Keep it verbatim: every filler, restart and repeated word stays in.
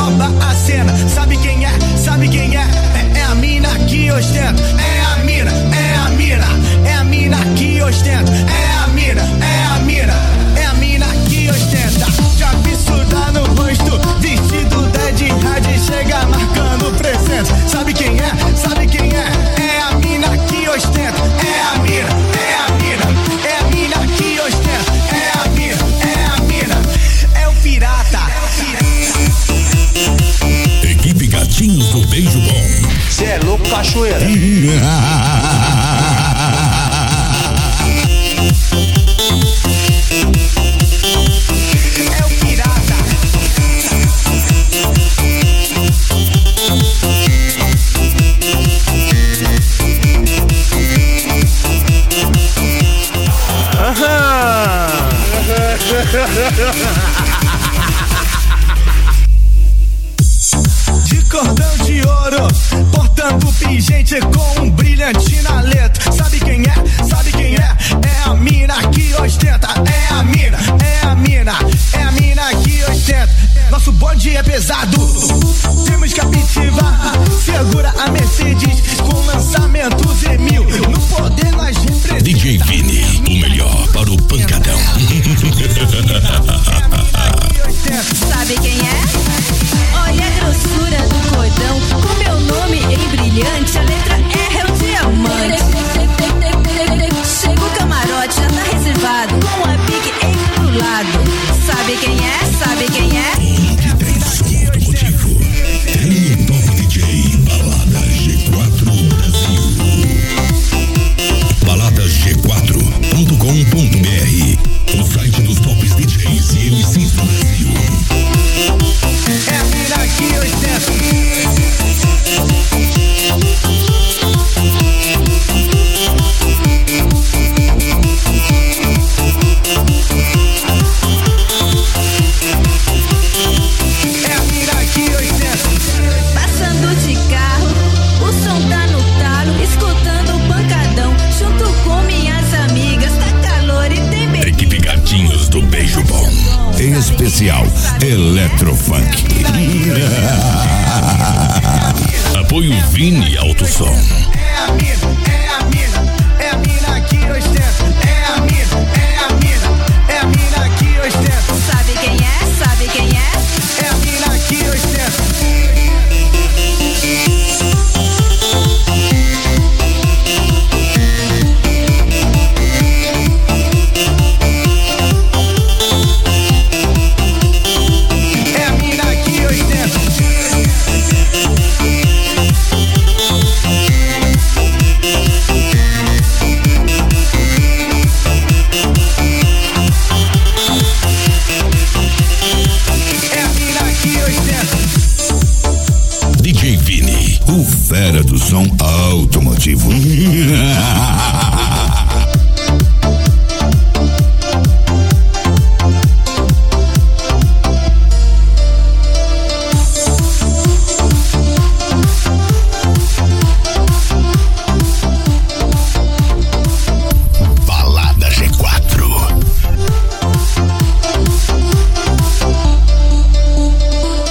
rouba a cena. Sabe quem é? Sabe quem é? É, é a mina que ostenta. É a mina, é a mina, é a mina que ostenta. É a mina, é a mina, é a mina que ostenta. Já vi estudar no rosto, vestido Dead Hard, chega marcando presença. Sabe quem é? Sabe quem é? É a mina que ostenta. É a mina, é a mina, é a mina que ostenta. É a mina, é a mina, é o pirata. Equipe Gatinhos do Beijo Bom. Cê é louco, cachoeira. É o pirata. Aham. De cordão de ouro, portando pingente com um brilhante na letra. Sabe quem é? Sabe quem é? É a mina que ostenta. É a mina, é a mina, é a mina que ostenta. Nosso bonde é pesado, temos captiva. Segura a Mercedes com lançamentos em mil. No poder nós representamos. D J Vini, o melhor para o pancadão. Sabe quem é? Olha a grossura do cordão, com meu nome em brilhante, a letra R é o diamante. Chega o camarote, já tá reservado, com a pique embrulado. Sabe quem é? Sabe quem é? Onde tem som automotivo, tem o Top D J Balada G quatro Brasil. balada g quatro ponto com ponto b r, o site dos tops D Js e M Cs do Brasil. É a mina que ostenta. É a mina que ostenta. Passando de carro, o som tá no talo, escutando o pancadão, junto com minhas amigas, tá calor e tem bebida. Equipe Gatinhos do Beijo Bom. Em especial, Eletrofunk. Apoio Vini Autosom. É a mina, é a mina.